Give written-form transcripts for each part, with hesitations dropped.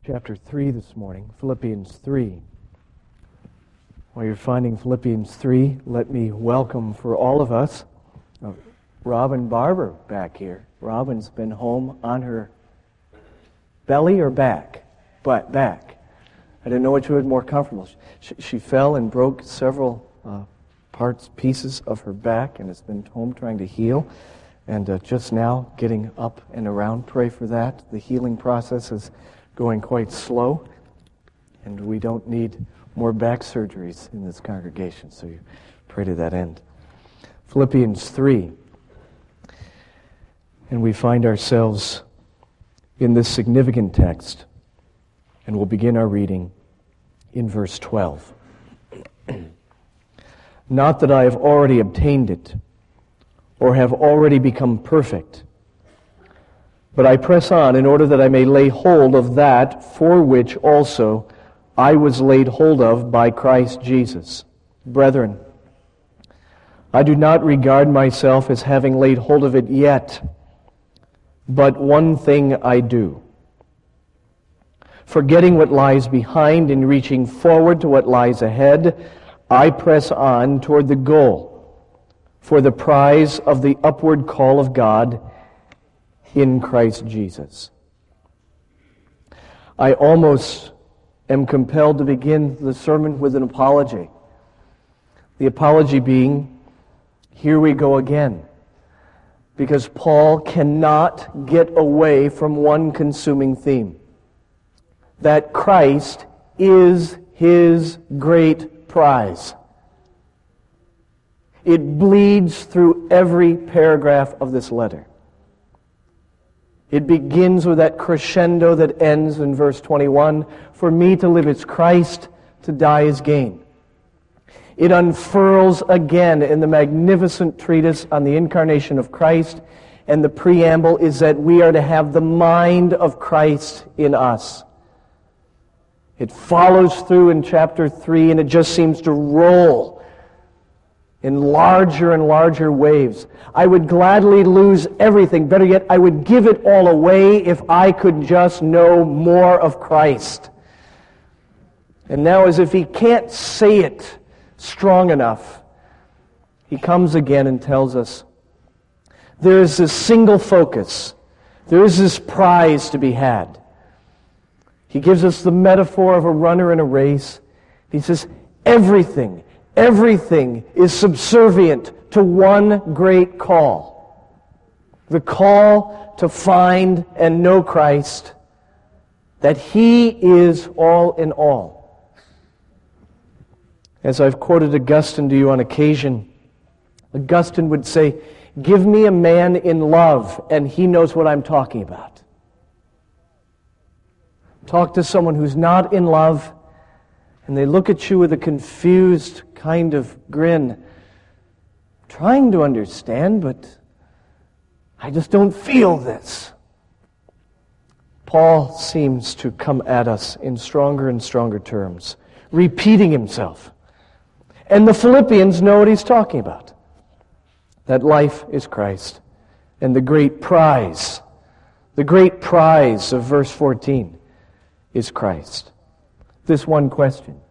chapter 3 this morning, Philippians 3. While you're finding Philippians 3, let me welcome for all of us Robin Barber back here. Robin's been home on her belly or back? But back. I didn't know which was more comfortable. She fell and broke several pieces of her back and has been home trying to heal. And just now getting up and around. Pray for that. The healing process is going quite slow. And we don't need more back surgeries in this congregation. So you pray to that end. Philippians 3. And we find ourselves in this significant text. And we'll begin our reading in verse 12. Not that I have already obtained it, or have already become perfect, but I press on in order that I may lay hold of that for which also I was laid hold of by Christ Jesus. Brethren, I do not regard myself as having laid hold of it yet, but one thing I do, forgetting what lies behind and reaching forward to what lies ahead, I press on toward the goal, for the prize of the upward call of God in Christ Jesus. I almost am compelled to begin the sermon with an apology. The apology being, here we go again. Because Paul cannot get away from one consuming theme. That Christ is his great prize. It bleeds through every paragraph of this letter. It begins with that crescendo that ends in verse 21, for me to live is Christ, to die is gain. It unfurls again in the magnificent treatise on the incarnation of Christ, and the preamble is that we are to have the mind of Christ in us. It follows through in chapter 3, and it just seems to roll in larger and larger waves. I would gladly lose everything. Better yet, I would give it all away if I could just know more of Christ. And now, as if he can't say it strong enough, he comes again and tells us, there is this single focus. There is this prize to be had. He gives us the metaphor of a runner in a race. He says, everything is subservient to one great call. The call to find and know Christ, that he is all in all. As I've quoted Augustine to you on occasion, Augustine would say, give me a man in love, and he knows what I'm talking about. Talk to someone who's not in love, and they look at you with a confused kind of grin, trying to understand, but I just don't feel this. Paul seems to come at us in stronger and stronger terms, repeating himself. And the Philippians know what he's talking about. That life is Christ. And the great prize of verse 14 is Christ. This one question.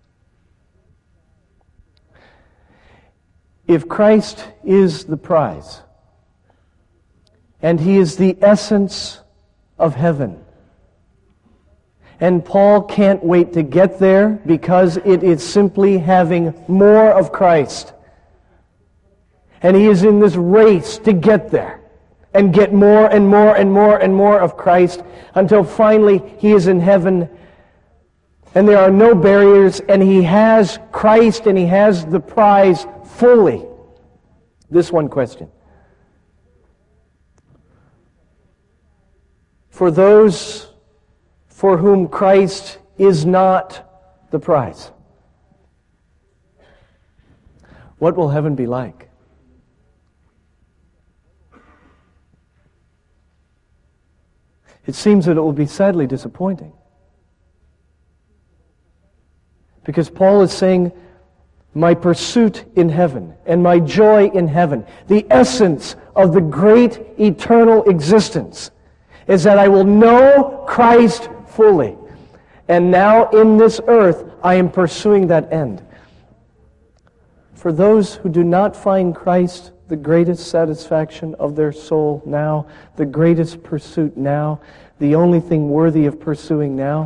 If Christ is the prize, and he is the essence of heaven, and Paul can't wait to get there because it is simply having more of Christ, and he is in this race to get there, and get more and more and more and more of Christ, until finally he is in heaven, and there are no barriers, and he has Christ, and he has the prize fully. This one question. For those for whom Christ is not the prize, what will heaven be like? It seems that it will be sadly disappointing. Because Paul is saying, my pursuit in heaven and my joy in heaven, the essence of the great eternal existence, is that I will know Christ fully. And now in this earth, I am pursuing that end. For those who do not find Christ the greatest satisfaction of their soul now, the greatest pursuit now, the only thing worthy of pursuing now,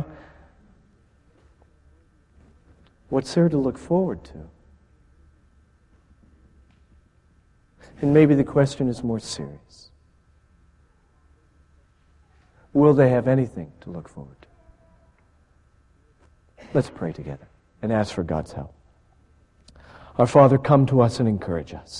what's there to look forward to? And maybe the question is more serious. Will they have anything to look forward to? Let's pray together and ask for God's help. Our Father, come to us and encourage us.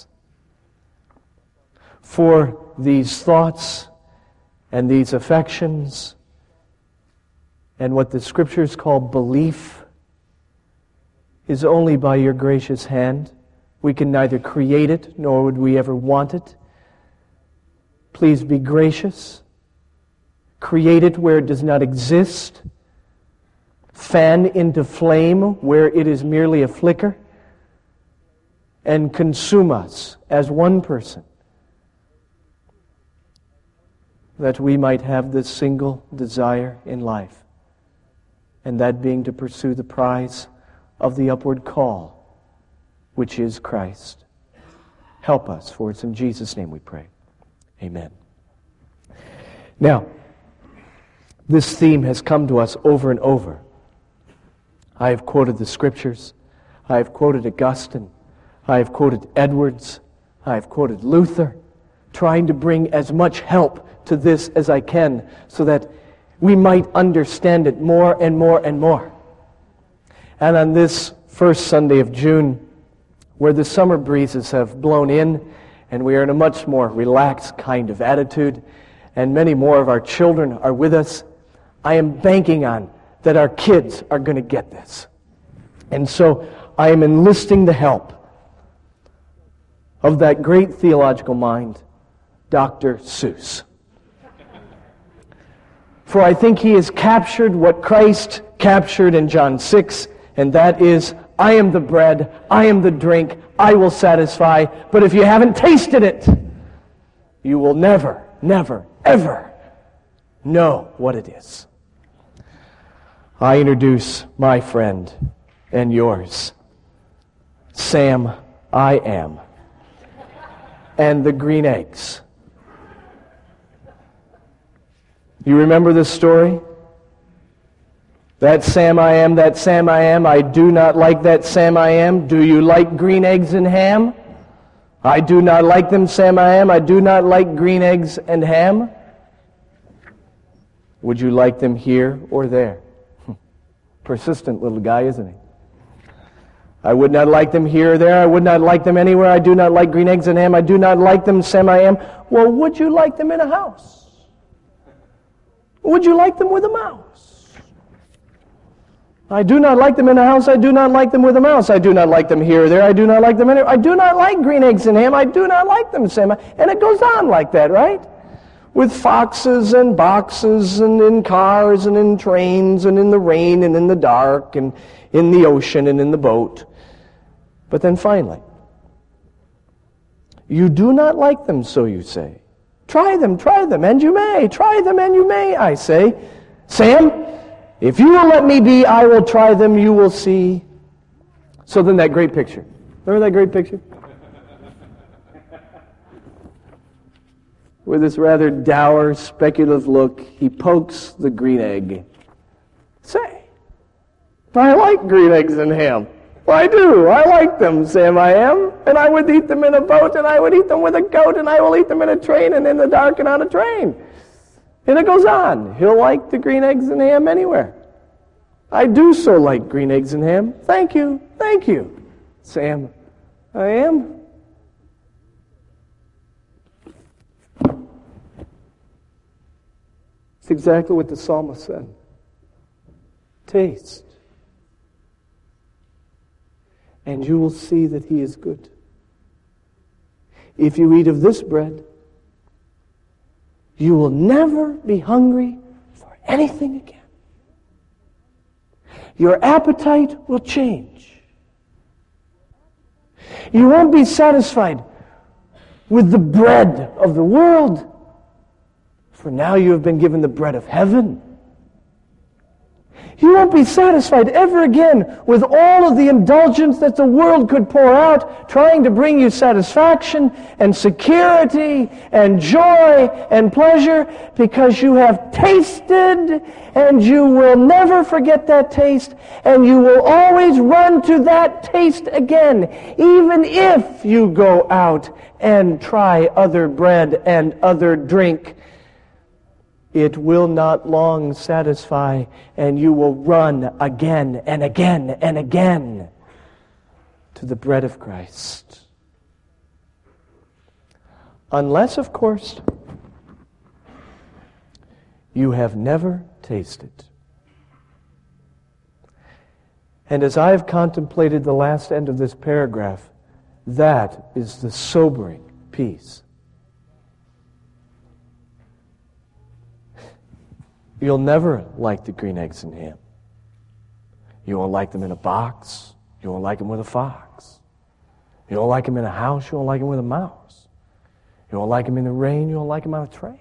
For these thoughts and these affections and what the Scriptures call belief is only by your gracious hand. We can neither create it, nor would we ever want it. Please be gracious. Create it where it does not exist. Fan into flame where it is merely a flicker. And consume us as one person, that we might have this single desire in life, and that being to pursue the prize of the upward call, which is Christ. Help us, for it's in Jesus' name we pray. Amen. Now, this theme has come to us over and over. I have quoted the Scriptures. I have quoted Augustine. I have quoted Edwards. I have quoted Luther, trying to bring as much help to this as I can so that we might understand it more and more and more. And on this first Sunday of June, where the summer breezes have blown in and we are in a much more relaxed kind of attitude, and many more of our children are with us, I am banking on that our kids are going to get this. And so I am enlisting the help of that great theological mind, Dr. Seuss. For I think he has captured what Christ captured in John 6, and that is, I am the bread, I am the drink, I will satisfy, but if you haven't tasted it, you will never, never, ever know what it is. I introduce my friend and yours, Sam I Am, and the green eggs. You remember this story? That Sam I Am, that Sam I Am, I do not like that Sam I Am. Do you like green eggs and ham? I do not like them, Sam I Am. I do not like green eggs and ham. Would you like them here or there? Persistent little guy, isn't he? I would not like them here or there. I would not like them anywhere. I do not like green eggs and ham. I do not like them, Sam I Am. Well, would you like them in a house? Would you like them with a mouse? I do not like them in a house. I do not like them with a mouse. I do not like them here or there. I do not like them anywhere. I do not like green eggs and ham. I do not like them, Sam. And it goes on like that, right? With foxes and boxes and in cars and in trains and in the rain and in the dark and in the ocean and in the boat. But then finally, you do not like them, so you say. Try them, and you may. Try them, and you may, I say. Sam, if you will let me be, I will try them, you will see. So then that great picture. Remember that great picture? With this rather dour, speculative look, he pokes the green egg. Say, I like green eggs and ham. Well, I do. I like them, Sam I Am. And I would eat them in a boat, and I would eat them with a goat, and I will eat them in a train and in the dark and on a train. And it goes on. He'll like the green eggs and ham anywhere. I do so like green eggs and ham. Thank you. Thank you, Sam I Am. It's exactly what the psalmist said. Taste, and you will see that he is good. If you eat of this bread, you will never be hungry for anything again. Your appetite will change. You won't be satisfied with the bread of the world, for now you have been given the bread of heaven. You won't be satisfied ever again with all of the indulgence that the world could pour out, trying to bring you satisfaction and security and joy and pleasure, because you have tasted and you will never forget that taste, and you will always run to that taste again, even if you go out and try other bread and other drink. It will not long satisfy, and you will run again and again and again to the bread of Christ. Unless, of course, you have never tasted. And as I have contemplated the last end of this paragraph, that is the sobering piece. You'll never like the green eggs and ham. You won't like them in a box. You won't like them with a fox. You won't like them in a house. You won't like them with a mouse. You won't like them in the rain. You won't like them on a train.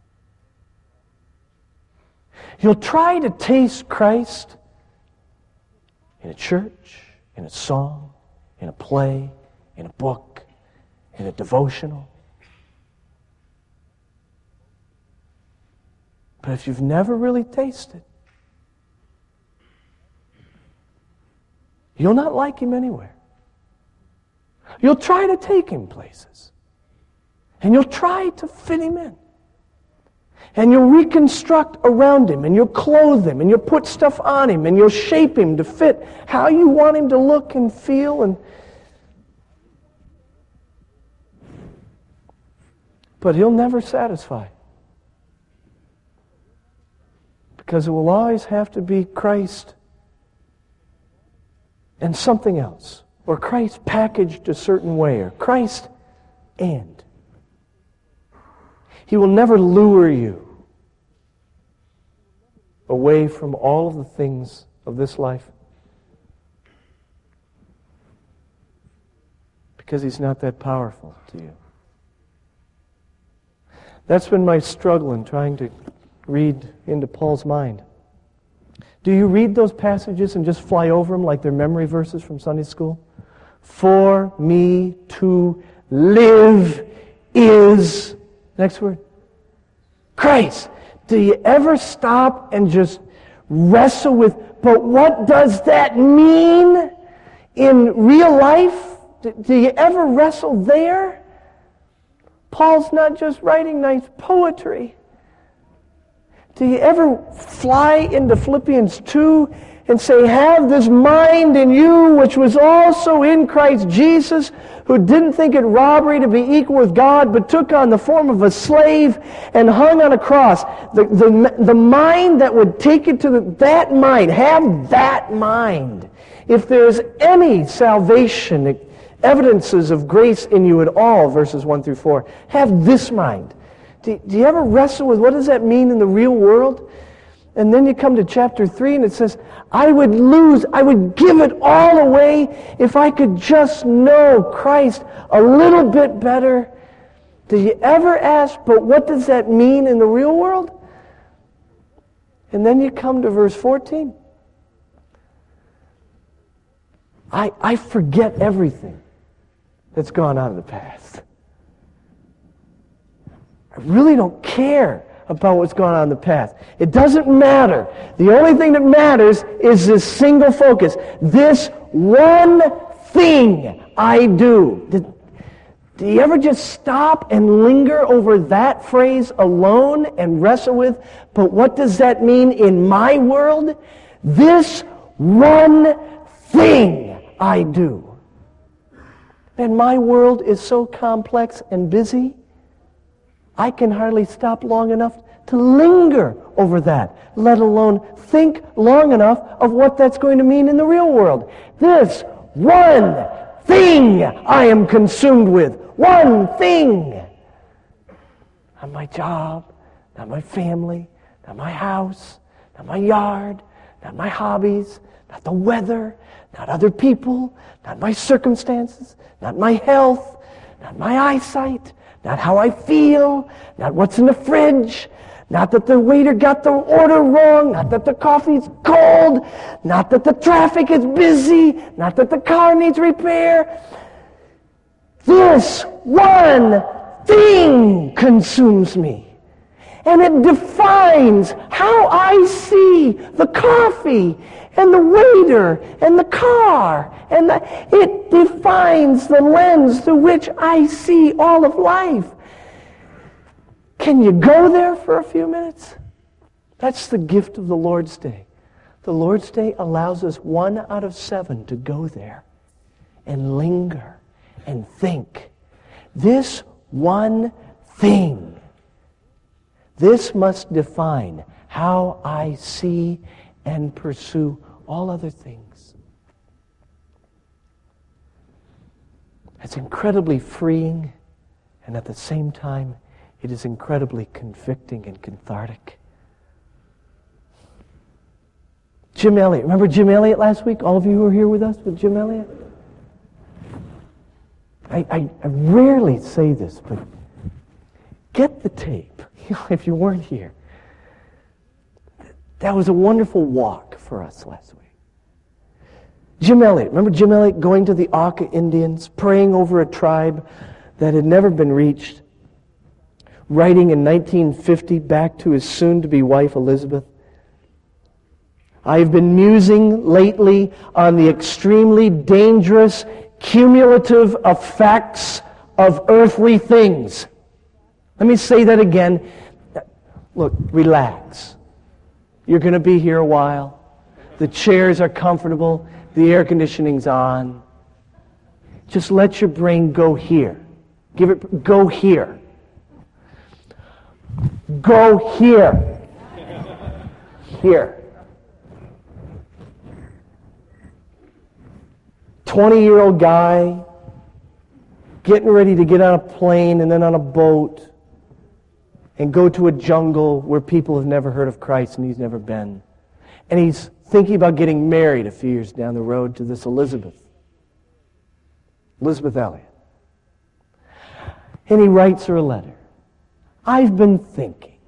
You'll try to taste Christ in a church, in a song, in a play, in a book, in a devotional. But if you've never really tasted, you'll not like Him anywhere. You'll try to take Him places. And you'll try to fit Him in. And you'll reconstruct around Him, and you'll clothe Him, and you'll put stuff on Him, and you'll shape Him to fit how you want Him to look and feel. But He'll never satisfy. Because it will always have to be Christ and something else. Or Christ packaged a certain way. Or Christ and. He will never lure you away from all of the things of this life. Because He's not that powerful to you. That's been my struggle in trying to read into Paul's mind. Do you read those passages and just fly over them like they're memory verses from Sunday school? For me to live is, next word, Christ. Do you ever stop and just wrestle with, but what does that mean in real life? Do you ever wrestle there? Paul's not just writing nice poetry. Do you ever fly into Philippians 2 and say, have this mind in you which was also in Christ Jesus, who didn't think it robbery to be equal with God, but took on the form of a slave and hung on a cross. The mind that would take it to that mind, have that mind. If there's any salvation, evidences of grace in you at all, verses 1 through 4, have this mind. Do you ever wrestle with what does that mean in the real world? And then you come to chapter 3 and it says, I would give it all away if I could just know Christ a little bit better. Do you ever ask, but what does that mean in the real world? And then you come to verse 14. I forget everything that's gone on in the past. I really don't care about what's going on in the past. It doesn't matter. The only thing that matters is this single focus. This one thing I do. Do you ever just stop and linger over that phrase alone and wrestle with, but what does that mean in my world? This one thing I do. And my world is so complex and busy, I can hardly stop long enough to linger over that, let alone think long enough of what that's going to mean in the real world. This one thing I am consumed with. One thing. Not my job, not my family, not my house, not my yard, not my hobbies, not the weather, not other people, not my circumstances, not my health, not my eyesight, not how I feel, not what's in the fridge, Not that the waiter got the order wrong, not that the coffee's cold, not that the traffic is busy, not that the car needs repair. This one thing consumes me. And it defines how I see the coffee and the waiter and the car. And it defines the lens through which I see all of life. Can you go there for a few minutes? That's the gift of the Lord's Day. The Lord's Day allows us 1 out of 7 to go there and linger and think. This one thing, this must define how I see and pursue all other things. It's incredibly freeing, and at the same time, it is incredibly convicting and cathartic. Jim Elliot. Remember Jim Elliot last week? All of you who were here with us with Jim Elliot? I rarely say this, but get the tape, if you weren't here. That was a wonderful walk for us last week. Jim Elliot. Remember Jim Elliot going to the Auca Indians, praying over a tribe that had never been reached? Writing in 1950 back to his soon-to-be wife, Elizabeth. I've been musing lately on the extremely dangerous cumulative effects of earthly things. Let me say that again. Look, relax. You're going to be here a while. The chairs are comfortable. The air conditioning's on. Just let your brain go here. Go here. Go here. Here. 20-year-old guy getting ready to get on a plane and then on a boat and go to a jungle where people have never heard of Christ and he's never been. And he's thinking about getting married a few years down the road to this Elizabeth Elliot. And he writes her a letter. I've been thinking.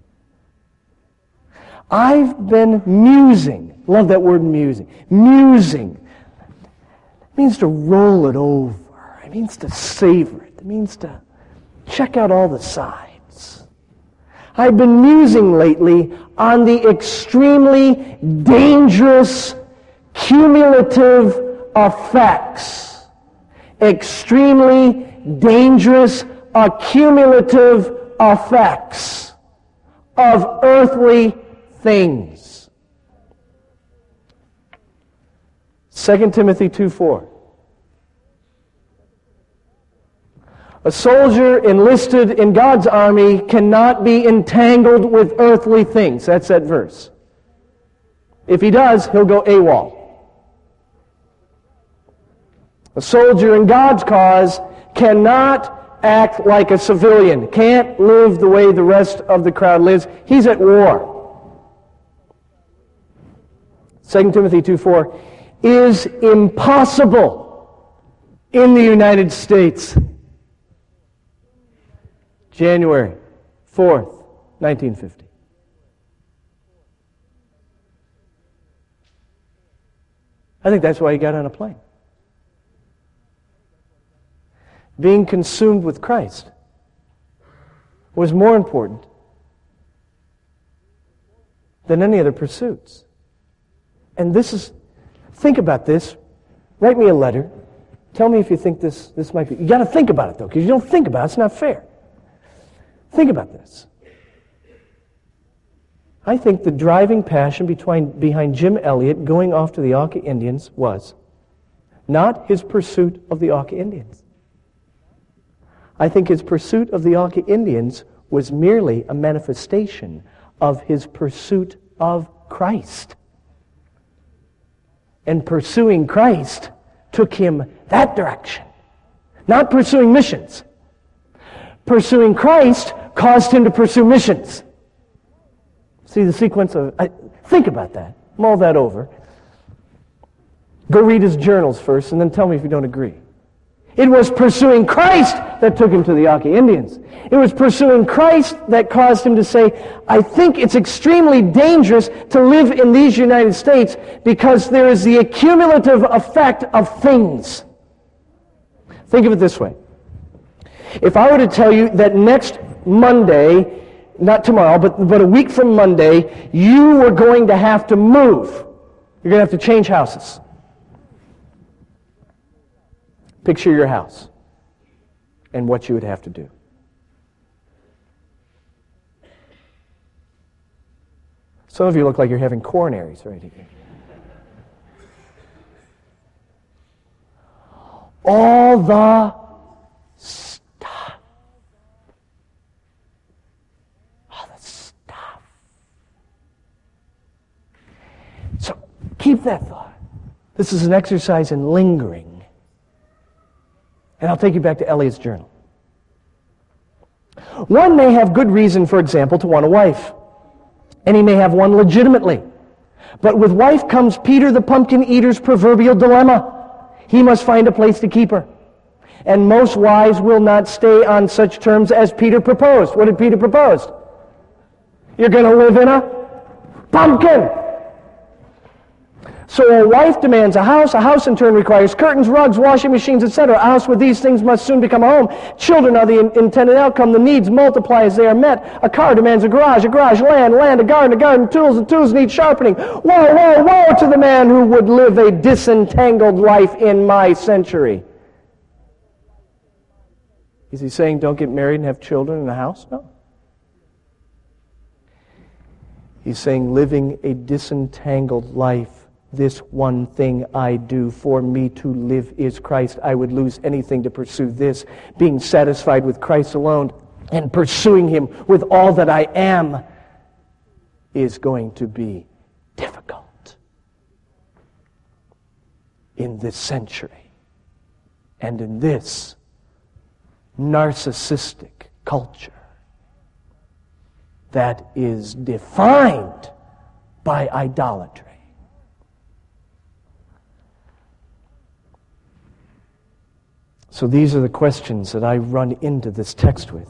I've been musing. Love that word musing. Musing. It means to roll it over. It means to savor it. It means to check out all the sides. I've been musing lately on the extremely dangerous cumulative effects. Extremely dangerous accumulative effects of earthly things. 2 Timothy 2:4. A soldier enlisted in God's army cannot be entangled with earthly things. That's that verse. If he does, he'll go AWOL. A soldier in God's cause cannot act like a civilian, can't live the way the rest of the crowd lives. He's at war. 2 Timothy 2:4 is impossible in the United States. January 4th, 1950. I think that's why he got on a plane. Being consumed with Christ was more important than any other pursuits. And think about this. Write me a letter. Tell me if you think this might be. You got to think about it, though, because you don't think about it, it's not fair. Think about this. I think the driving passion behind Jim Elliot going off to the Auca Indians was not his pursuit of the Auca Indians. I think his pursuit of the Auca Indians was merely a manifestation of his pursuit of Christ. And pursuing Christ took him that direction. Not pursuing missions. Pursuing Christ caused him to pursue missions. See the sequence of... think about that. Mull that over. Go read his journals first and then tell me if you don't agree. It was pursuing Christ that took him to the Yaqui Indians. It was pursuing Christ that caused him to say, I think it's extremely dangerous to live in these United States because there is the accumulative effect of things. Think of it this way. If I were to tell you that next Monday, not tomorrow, but a week from Monday, you were going to have to move. You're going to have to change houses. Picture your house and what you would have to do. Some of you look like you're having coronaries right here. All the stuff. All the stuff. So keep that thought. This is an exercise in lingering. And I'll take you back to Eliot's journal. One may have good reason, for example, to want a wife. And he may have one legitimately. But with wife comes Peter the pumpkin eater's proverbial dilemma. He must find a place to keep her. And most wives will not stay on such terms as Peter proposed. What did Peter propose? You're going to live in a pumpkin. So a wife demands a house in turn requires curtains, rugs, washing machines, etc. A house with these things must soon become a home. Children are the intended outcome. The needs multiply as they are met. A car demands a garage, land, a garden, tools, the tools need sharpening. Woe to the man who would live a disentangled life in my century. Is he saying don't get married and have children in a house? No. He's saying living a disentangled life. This one thing I do, for me to live is Christ. I would lose anything to pursue this. Being satisfied with Christ alone and pursuing Him with all that I am is going to be difficult in this century and in this narcissistic culture that is defined by idolatry. So these are the questions that I run into this text with.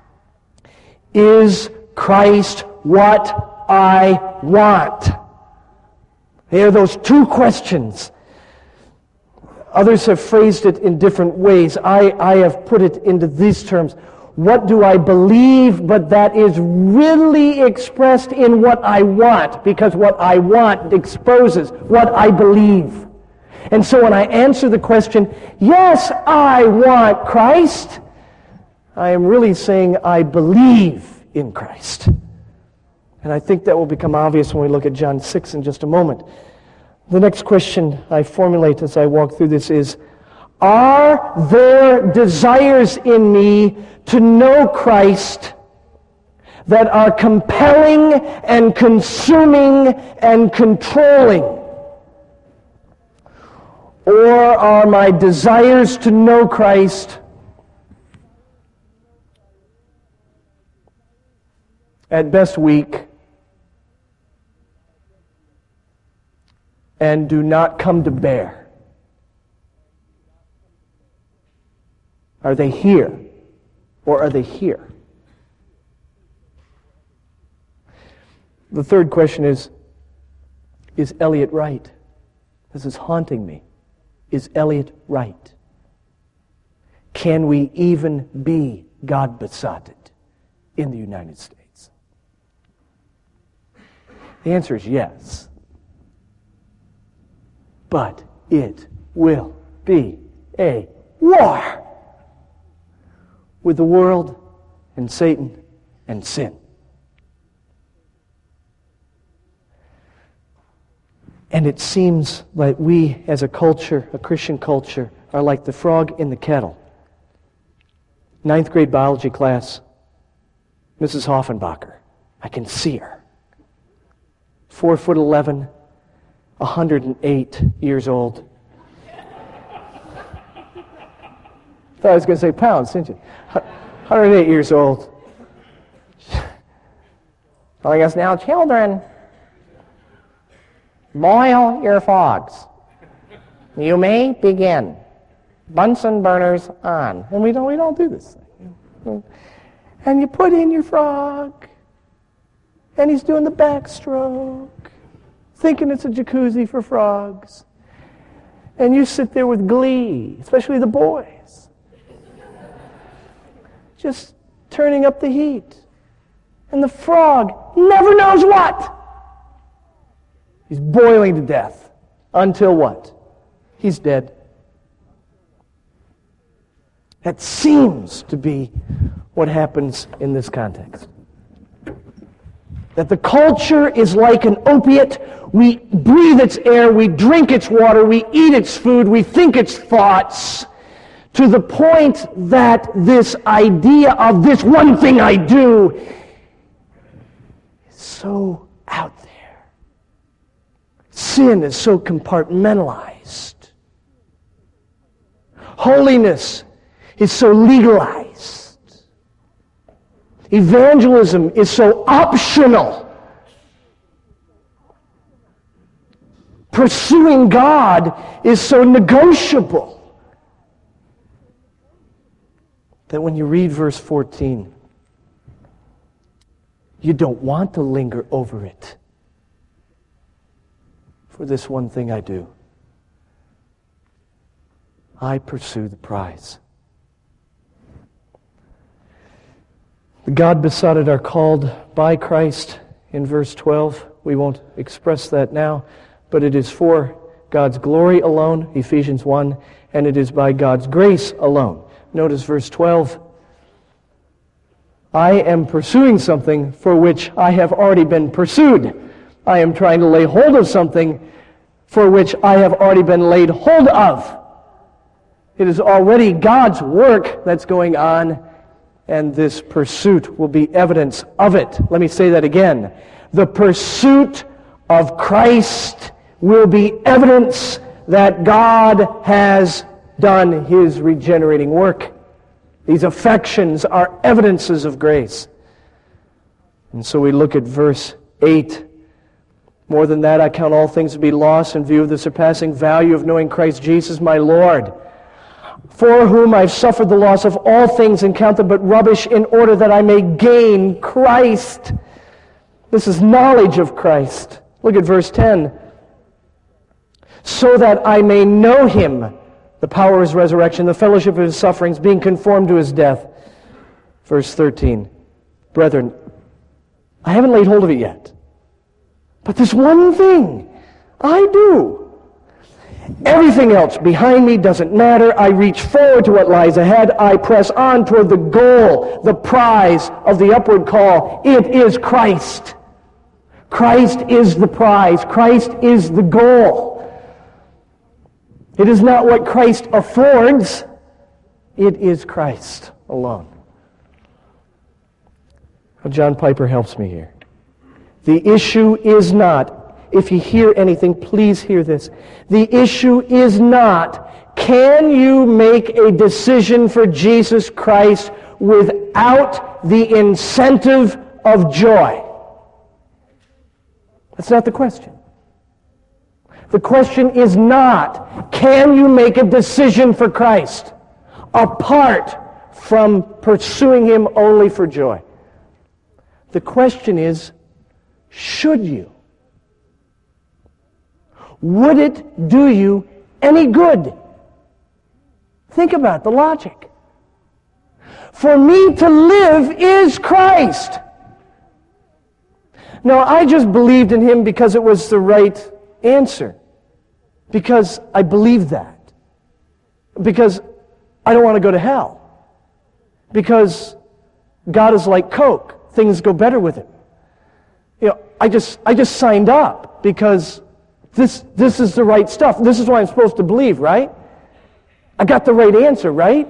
Is Christ what I want? They are those two questions. Others have phrased it in different ways. I have put it into these terms. What do I believe, but that is really expressed in what I want, because what I want exposes what I believe. And so when I answer the question, yes, I want Christ, I am really saying I believe in Christ. And I think that will become obvious when we look at John 6 in just a moment. The next question I formulate as I walk through this is, are there desires in me to know Christ that are compelling and consuming and controlling? Or are my desires to know Christ at best weak and do not come to bear? Are they here or are they here? The third question is Eliot right? This is haunting me. Is Eliot right? Can we even be God-besotted in the United States? The answer is yes. But it will be a war with the world and Satan and sin. And it seems like we, as a culture, a Christian culture, are like the frog in the kettle. 9th grade biology class, Mrs. Hoffenbacher. I can see her. 4'11", 108 years old. Thought I was going to say pounds, didn't you? 108 years old. Telling us now, children, boil your frogs. You may begin. Bunsen burners on. And we don't do this thing. And you put in your frog, and he's doing the backstroke, thinking it's a jacuzzi for frogs. And you sit there with glee, especially the boys, just turning up the heat. And the frog never knows what. He's boiling to death. Until what? He's dead. That seems to be what happens in this context. That the culture is like an opiate. We breathe its air, we drink its water, we eat its food, we think its thoughts, to the point that this idea of this one thing I do is so out there. Sin is so compartmentalized. Holiness is so legalized. Evangelism is so optional. Pursuing God is so negotiable. That when you read verse 14, you don't want to linger over it. For this one thing I do, I pursue the prize. The God besotted are called by Christ in verse 12. We won't express that now, but it is for God's glory alone, Ephesians 1, and it is by God's grace alone. Notice verse 12. I am pursuing something for which I have already been pursued. I am trying to lay hold of something for which I have already been laid hold of. It is already God's work that's going on, and this pursuit will be evidence of it. Let me say that again. The pursuit of Christ will be evidence that God has done His regenerating work. These affections are evidences of grace. And so we look at verse 8. More than that, I count all things to be lost in view of the surpassing value of knowing Christ Jesus my Lord, for whom I've suffered the loss of all things and count them but rubbish, in order that I may gain Christ. This is knowledge of Christ. Look at verse 10. So that I may know Him, the power of His resurrection, the fellowship of His sufferings, being conformed to His death. Verse 13. Brethren, I haven't laid hold of it yet, but this one thing I do. Everything else behind me doesn't matter. I reach forward to what lies ahead. I press on toward the goal, the prize of the upward call. It is Christ. Christ is the prize. Christ is the goal. It is not what Christ affords. It is Christ alone. Well, John Piper helps me here. The issue is not, if you hear anything, please hear this. The issue is not, can you make a decision for Jesus Christ without the incentive of joy? That's not the question. The question is not, can you make a decision for Christ apart from pursuing Him only for joy? The question is, should you? Would it do you any good? Think about the logic. For me to live is Christ. No, I just believed in Him because it was the right answer. Because I believe that. Because I don't want to go to hell. Because God is like Coke. Things go better with it. You know, I just signed up because this is the right stuff. This is what I'm supposed to believe, right? I got the right answer, right?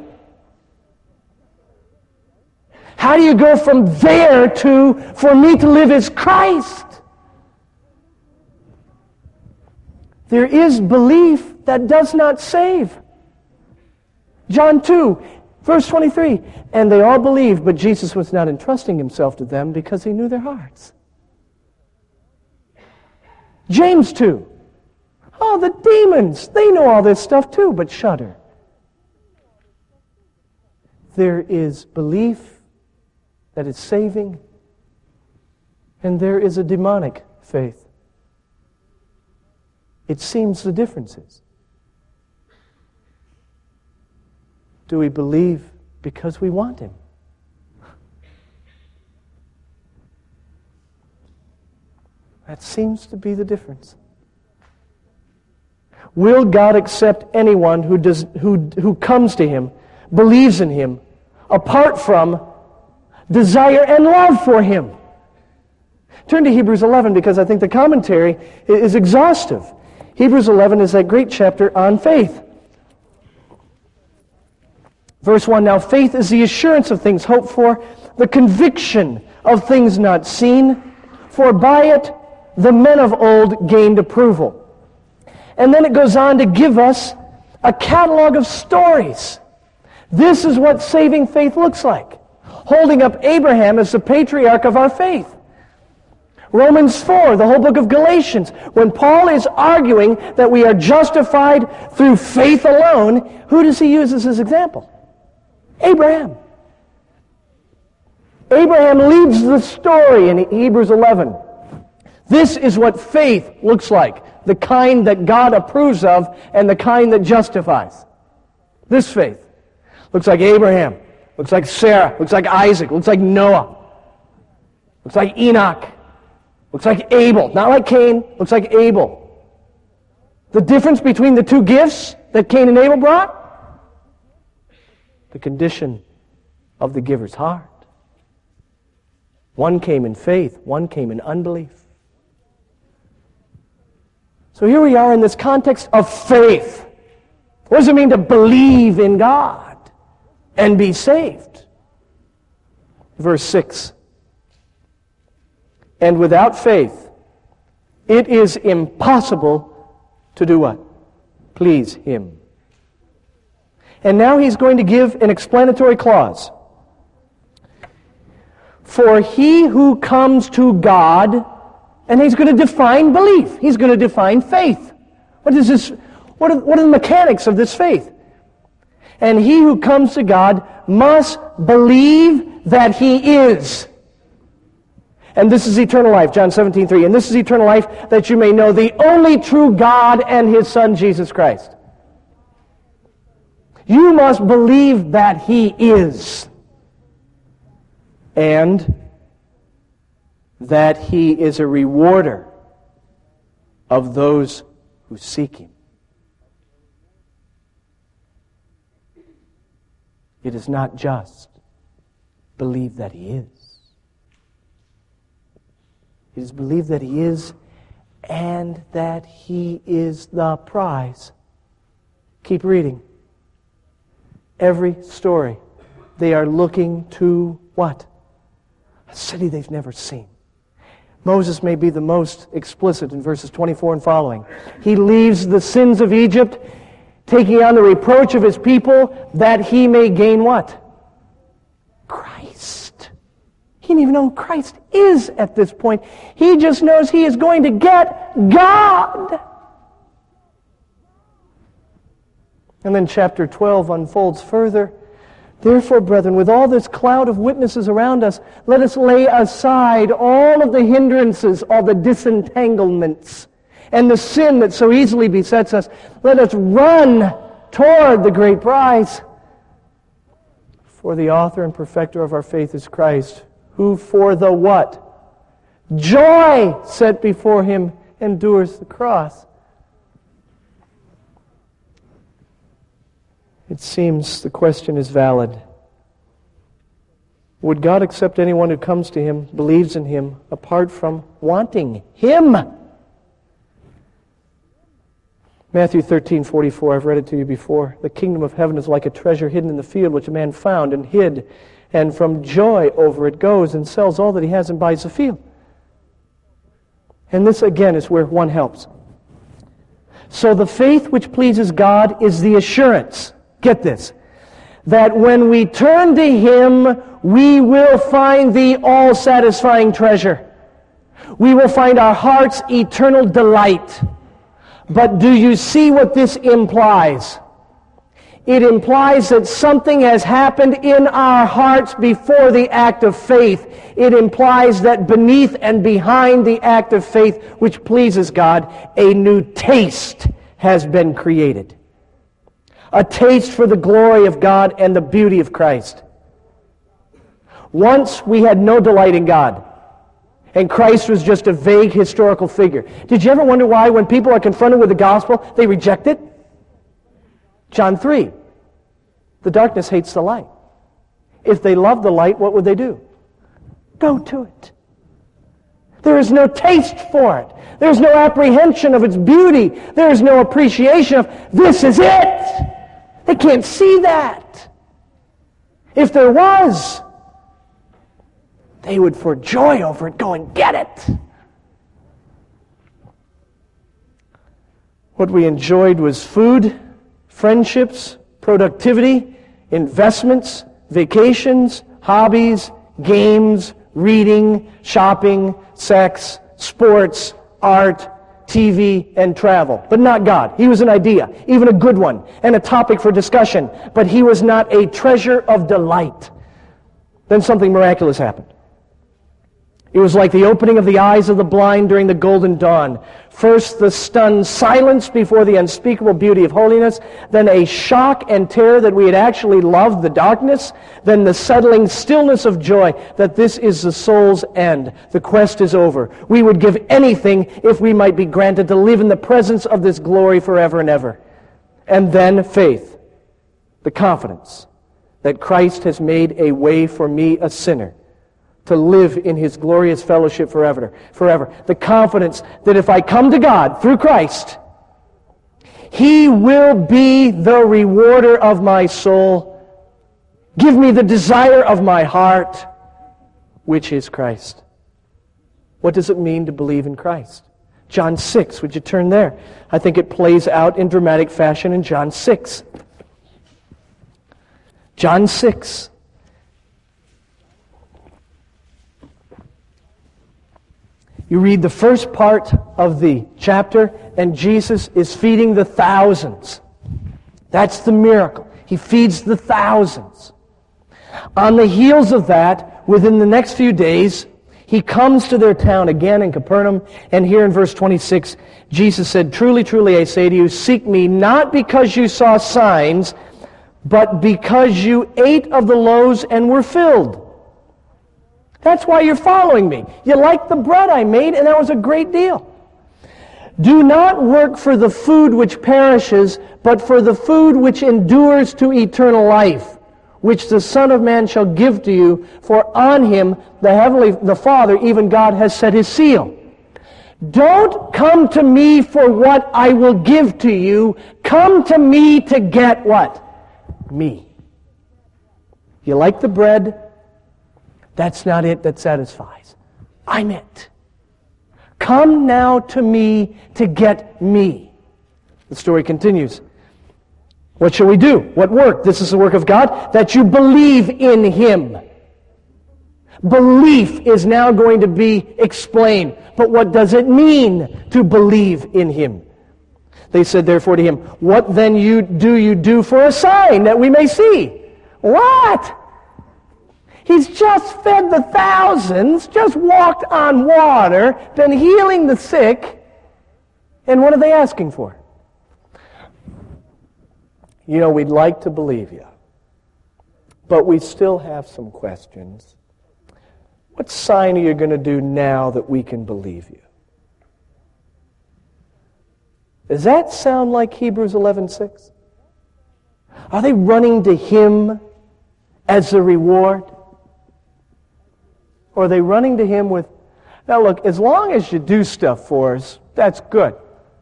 How do you go from there to, for me to live is Christ? There is belief that does not save. John 2, verse 23. And they all believed, but Jesus was not entrusting Himself to them because He knew their hearts. James 2. Oh, the demons, they know all this stuff too, but shudder. There is belief that is saving, and there is a demonic faith. It seems the difference is, do we believe because we want Him? That seems to be the difference. Will God accept anyone who comes to Him, believes in Him, apart from desire and love for Him? Turn to Hebrews 11, because I think the commentary is exhaustive. Hebrews 11 is that great chapter on faith. Verse 1, now faith is the assurance of things hoped for, the conviction of things not seen, for by it the men of old gained approval. And then it goes on to give us a catalog of stories. This is what saving faith looks like, holding up Abraham as the patriarch of our faith. Romans 4, the whole book of Galatians, when Paul is arguing that we are justified through faith alone, who does he use as his example? Abraham. Abraham leads the story in Hebrews 11. This is what faith looks like, the kind that God approves of and the kind that justifies. This faith looks like Abraham, looks like Sarah, looks like Isaac, looks like Noah, looks like Enoch, looks like Abel. Not like Cain, looks like Abel. The difference between the two gifts that Cain and Abel brought? The condition of the giver's heart. One came in faith, one came in unbelief. So here we are in this context of faith. What does it mean to believe in God and be saved? Verse 6. And without faith, it is impossible to do what? Please Him. And now he's going to give an explanatory clause. For he who comes to God, and he's going to define belief. He's going to define faith. What is this? What are the mechanics of this faith? And he who comes to God must believe that He is. And this is eternal life, John 17:3. And this is eternal life, that you may know the only true God and His Son, Jesus Christ. You must believe that He is. And that He is a rewarder of those who seek Him. It is not just believe that He is. It is believe that He is and that He is the prize. Keep reading. Every story, they are looking to what? A city they've never seen. Moses may be the most explicit in verses 24 and following. He leaves the sins of Egypt, taking on the reproach of his people, that he may gain what? Christ. He didn't even know who Christ is at this point. He just knows he is going to get God. And then chapter 12 unfolds further. Therefore, brethren, with all this cloud of witnesses around us, let us lay aside all of the hindrances, all the disentanglements, and the sin that so easily besets us. Let us run toward the great prize. For the author and perfecter of our faith is Christ, who for the what? Joy set before Him endures the cross. It seems the question is valid. Would God accept anyone who comes to Him, believes in Him, apart from wanting Him? Matthew 13:44, I've read it to you before. The kingdom of heaven is like a treasure hidden in the field, which a man found and hid, and from joy over it goes and sells all that he has and buys the field. And this again is where one helps. So the faith which pleases God is the assurance, get this, that when we turn to Him, we will find the all-satisfying treasure. We will find our heart's eternal delight. But do you see what this implies? It implies that something has happened in our hearts before the act of faith. It implies that beneath and behind the act of faith, which pleases God, a new taste has been created. A taste for the glory of God and the beauty of Christ. Once we had no delight in God, and Christ was just a vague historical figure. Did you ever wonder why when people are confronted with the gospel, they reject it? John 3. The darkness hates the light. If they love the light, what would they do? Go to it. There is no taste for it. There is no apprehension of its beauty. There is no appreciation of, this is it. They can't see that. If there was, they would for joy over it go and get it. What we enjoyed was food, friendships, productivity, investments, vacations, hobbies, games, reading, shopping, sex, sports, art, TV, and travel. But not God. He was an idea, even a good one, and a topic for discussion. But he was not a treasure of delight. Then something miraculous happened. It was like the opening of the eyes of the blind during the golden dawn. First, the stunned silence before the unspeakable beauty of holiness. Then a shock and terror that we had actually loved the darkness. Then the settling stillness of joy that this is the soul's end. The quest is over. We would give anything if we might be granted to live in the presence of this glory forever and ever. And then faith. The confidence that Christ has made a way for me, a sinner, to live in His glorious fellowship forever. The confidence that if I come to God through Christ, He will be the rewarder of my soul, give me the desire of my heart, which is Christ. What does it mean to believe in Christ? John 6, would you turn there? I think it plays out in dramatic fashion in John 6. John 6. You read the first part of the chapter, and Jesus is feeding the thousands. That's the miracle. He feeds the thousands. On the heels of that, within the next few days, He comes to their town again in Capernaum, and here in verse 26, Jesus said, "Truly, truly, I say to you, seek me not because you saw signs, but because you ate of the loaves and were filled." That's why you're following me. You like the bread I made, and that was a great deal. "Do not work for the food which perishes, but for the food which endures to eternal life, which the Son of Man shall give to you, for on Him the Father, even God, has set His seal." Don't come to me for what I will give to you. Come to me to get what? Me. You like the bread? That's not it that satisfies. I'm it. Come now to me to get me. The story continues. What shall we do? What work? This is the work of God, that you believe in Him. Belief is now going to be explained. But what does it mean to believe in Him? They said therefore to Him, "What then do you do for a sign that we may see?" What? He's just fed the thousands, just walked on water, been healing the sick, and what are they asking for? You know, we'd like to believe you, but we still have some questions. What sign are you going to do now that we can believe you? Does that sound like Hebrews 11:6? Are they running to Him as a reward? Or are they running to Him with, now look, as long as you do stuff for us, that's good.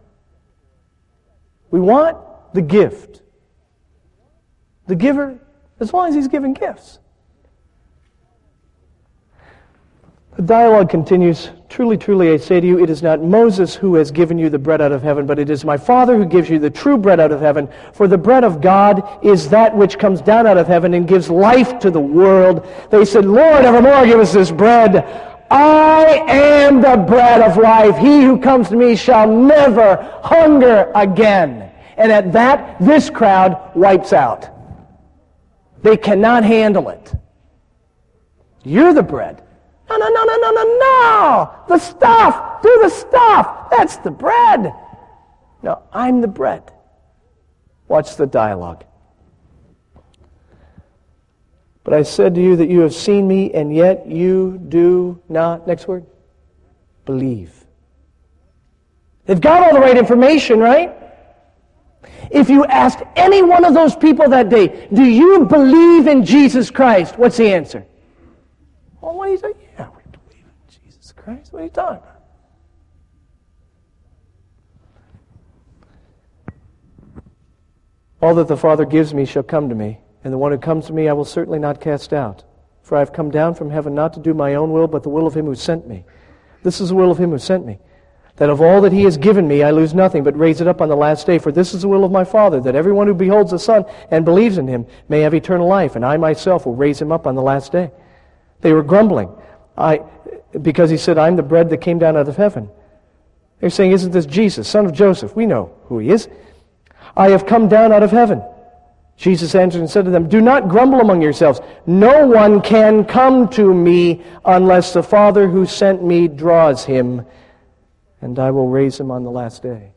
We want the gift. The giver, as long as He's giving gifts. The dialogue continues. "Truly, truly, I say to you, it is not Moses who has given you the bread out of heaven, but it is my Father who gives you the true bread out of heaven. For the bread of God is that which comes down out of heaven and gives life to the world." They said, "Lord, evermore give us this bread. I am the bread of life. He who comes to me shall never hunger again, And at that, this crowd wipes out. They cannot handle it. You're the bread. No, no, no, no, no, no, no. The stuff. Do the stuff. That's the bread. No, I'm the bread. Watch the dialogue. But I said to you that you have seen me, and yet you do not, next word, believe. They've got all the right information, right? If you asked any one of those people that day, do you believe in Jesus Christ? What's the answer? Well, what do you say? Yeah, we believe in Jesus Christ. What are you talking about? All that the Father gives me shall come to me, and the one who comes to me I will certainly not cast out. For I have come down from heaven not to do my own will, but the will of him who sent me. This is the will of him who sent me, that of all that he has given me I lose nothing, but raise it up on the last day. For this is the will of my Father, that everyone who beholds the Son and believes in him may have eternal life, and I myself will raise him up on the last day. They were grumbling, because he said, I'm the bread that came down out of heaven. They're saying, isn't this Jesus, son of Joseph? We know who he is. I have come down out of heaven. Jesus answered and said to them, do not grumble among yourselves. No one can come to me unless the Father who sent me draws him, and I will raise him on the last day.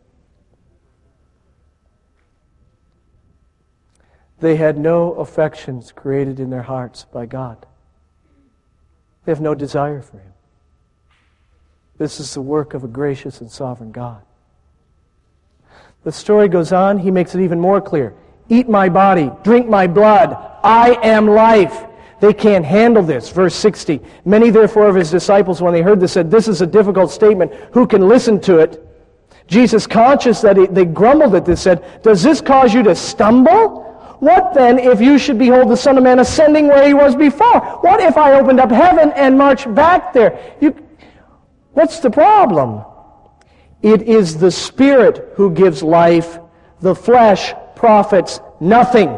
They had no affections created in their hearts by God. They have no desire for him. This is the work of a gracious and sovereign God. The story goes on. He makes it even more clear. Eat my body, drink my blood. I am life. They can't handle this. Verse 60. Many therefore of his disciples, when they heard this, said, this is a difficult statement. Who can listen to it? Jesus, conscious that they grumbled at this, said, does this cause you to stumble? What then if you should behold the Son of Man ascending where he was before? What if I opened up heaven and marched back there? What's the problem? It is the Spirit who gives life. The flesh profits nothing.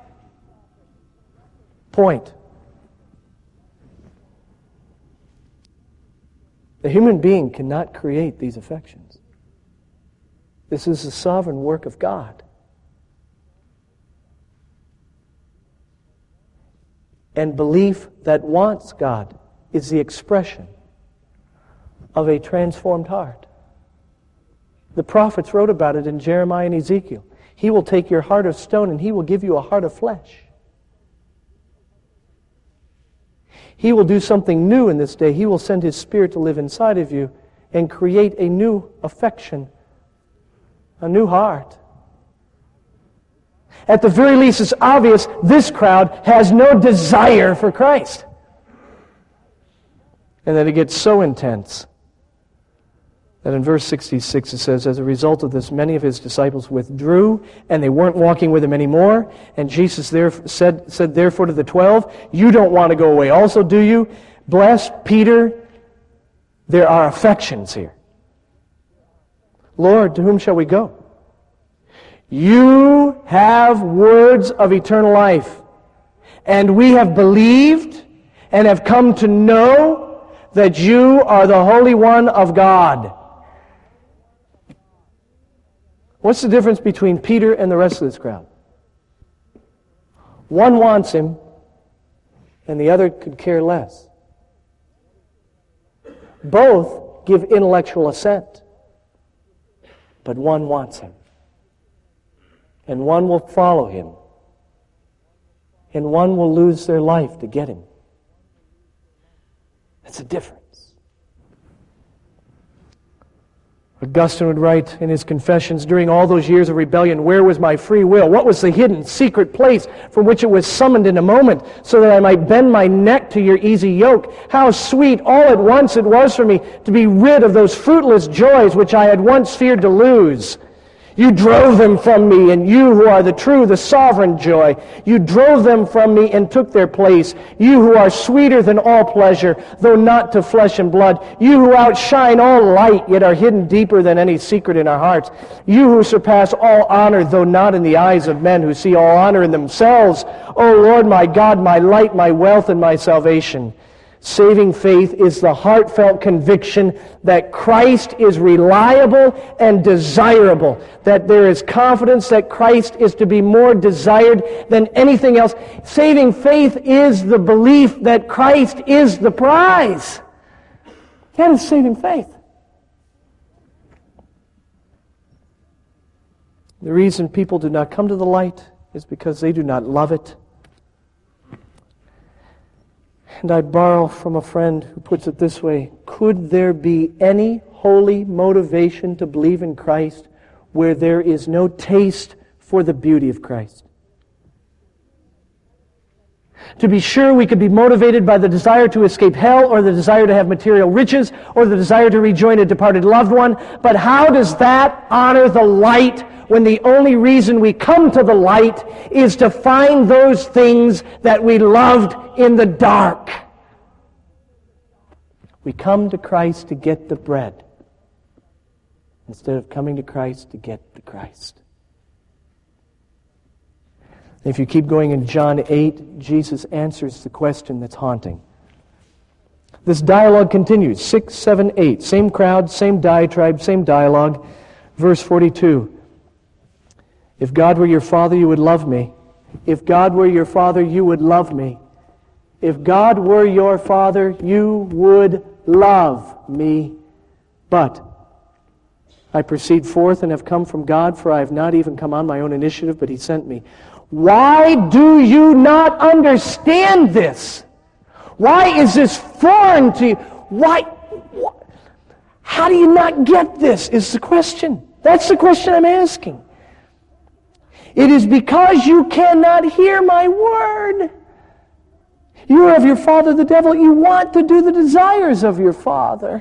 Point. The human being cannot create these affections. This is the sovereign work of God. And belief that wants God is the expression of a transformed heart. The prophets wrote about it in Jeremiah and Ezekiel. He will take your heart of stone and he will give you a heart of flesh. He will do something new in this day. He will send his Spirit to live inside of you and create a new affection, a new heart. At the very least, it's obvious this crowd has no desire for Christ. And then it gets so intense that in verse 66 it says, as a result of this, many of his disciples withdrew, and they weren't walking with him anymore. And Jesus said therefore to the 12, you don't want to go away also, do you? Bless Peter, there are affections here. Lord, to whom shall we go? You have words of eternal life, and we have believed and have come to know that you are the Holy One of God. What's the difference between Peter and the rest of this crowd? One wants him, and the other could care less. Both give intellectual assent, but one wants him. And one will follow him. And one will lose their life to get him. That's a difference. Augustine would write in his Confessions, during all those years of rebellion, where was my free will? What was the hidden, secret place from which it was summoned in a moment, so that I might bend my neck to your easy yoke? How sweet all at once it was for me to be rid of those fruitless joys which I had once feared to lose. You drove them from me, and you who are the true, the sovereign joy, you drove them from me and took their place. You who are sweeter than all pleasure, though not to flesh and blood. You who outshine all light, yet are hidden deeper than any secret in our hearts. You who surpass all honor, though not in the eyes of men who see all honor in themselves. O Lord, my God, my light, my wealth, and my salvation. Saving faith is the heartfelt conviction that Christ is reliable and desirable, that there is confidence that Christ is to be more desired than anything else. Saving faith is the belief that Christ is the prize. That is saving faith. The reason people do not come to the light is because they do not love it. And I borrow from a friend who puts it this way: could there be any holy motivation to believe in Christ where there is no taste for the beauty of Christ? To be sure, we could be motivated by the desire to escape hell, or the desire to have material riches, or the desire to rejoin a departed loved one. But how does that honor the light when the only reason we come to the light is to find those things that we loved in the dark? We come to Christ to get the bread instead of coming to Christ to get the Christ. If you keep going in John 8, Jesus answers the question that's haunting. This dialogue continues, 6, 7, 8. Same crowd, same diatribe, same dialogue. Verse 42. If God were your Father, you would love me. If God were your Father, you would love me. If God were your Father, you would love me. But I proceed forth and have come from God, for I have not even come on my own initiative, but He sent me. Why do you not understand this? Why is this foreign to you? How do you not get this is the question. That's the question I'm asking. It is because you cannot hear my word. You are of your father the devil. You want to do the desires of your father.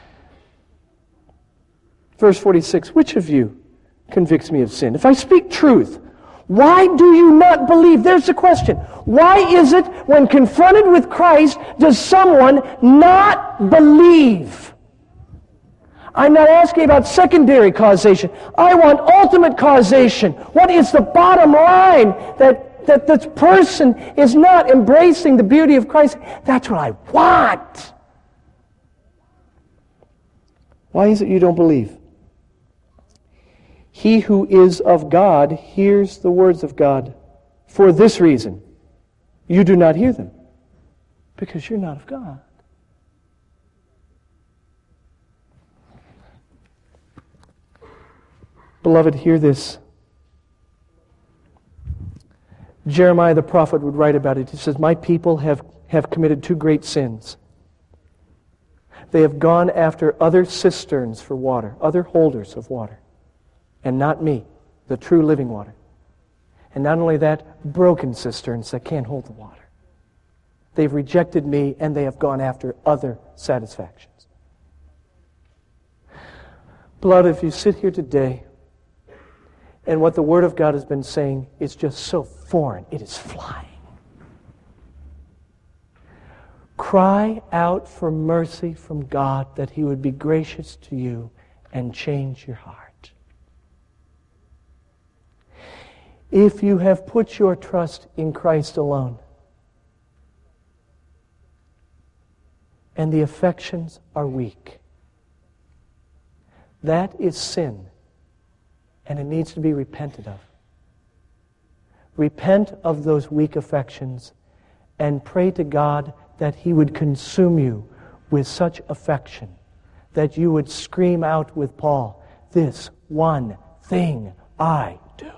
Verse 46, which of you convicts me of sin? If I speak truth, why do you not believe? There's the question. Why is it when confronted with Christ does someone not believe? I'm not asking about secondary causation. I want ultimate causation. What is the bottom line that this person is not embracing the beauty of Christ? That's what I want. Why is it you don't believe? He who is of God hears the words of God. For this reason, you do not hear them, because you're not of God. Beloved, hear this. Jeremiah the prophet would write about it. He says, my people have committed two great sins. They have gone after other cisterns for water, other holders of water, and not me, the true living water. And not only that, broken cisterns that can't hold the water. They've rejected me, and they have gone after other satisfactions. Beloved, if you sit here today, and what the Word of God has been saying is just so foreign, it is flying. Cry out for mercy from God that He would be gracious to you and change your heart. If you have put your trust in Christ alone, and the affections are weak, that is sin. And it needs to be repented of. Repent of those weak affections and pray to God that He would consume you with such affection that you would scream out with Paul, this one thing I do.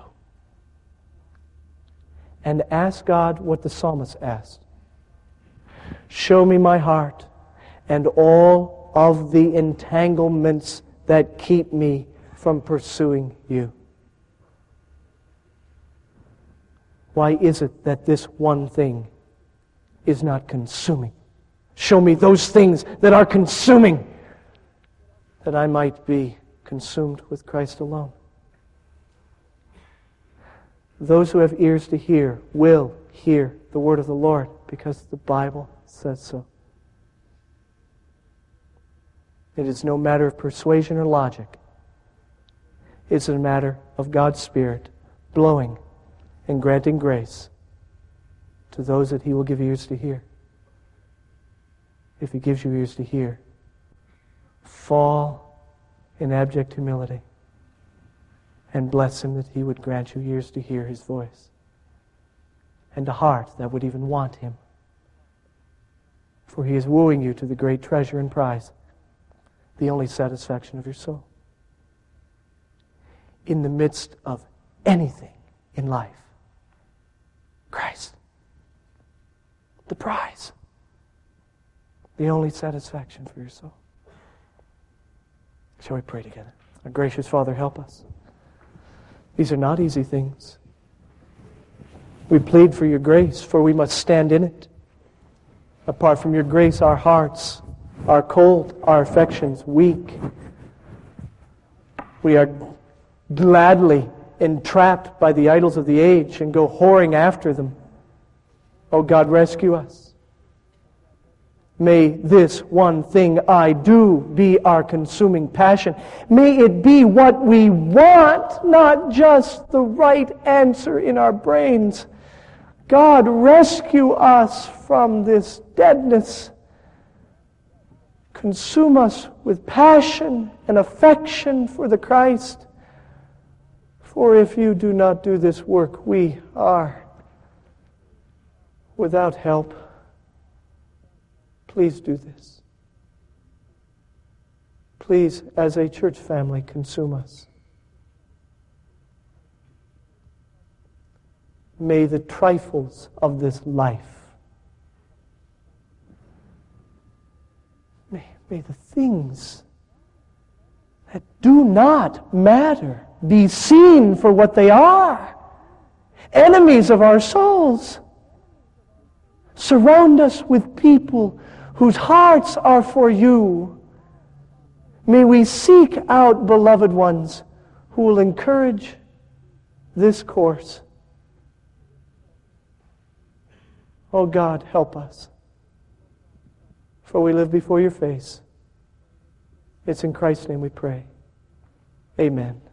And ask God what the psalmist asked. Show me my heart and all of the entanglements that keep me from pursuing you. Why is it that this one thing is not consuming? Show me those things that are consuming, that I might be consumed with Christ alone. Those who have ears to hear will hear the word of the Lord, because the Bible says so. It is no matter of persuasion or logic. It's a matter of God's Spirit blowing and granting grace to those that He will give ears to hear. if He gives you ears to hear, fall in abject humility and bless Him that He would grant you ears to hear His voice and a heart that would even want Him. For He is wooing you to the great treasure and prize, the only satisfaction of your soul. In the midst of anything in life, Christ, the prize, the only satisfaction for your soul. Shall we pray together? Our gracious Father, help us. These are not easy things. We plead for your grace, for we must stand in it. Apart from your grace, our hearts are cold, our affections weak. We are gladly entrapped by the idols of the age and go whoring after them. Oh God, rescue us. May this one thing I do be our consuming passion. May it be what we want, not just the right answer in our brains. God, rescue us from this deadness. Consume us with passion and affection for the Christ. For if you do not do this work, we are without help. Please do this. Please, as a church family, consume us. May the trifles of this life, may the things that do not matter be seen for what they are, enemies of our souls. Surround us with people whose hearts are for you. May we seek out beloved ones who will encourage this course. Oh God, help us. For we live before your face. It's in Christ's name we pray. Amen.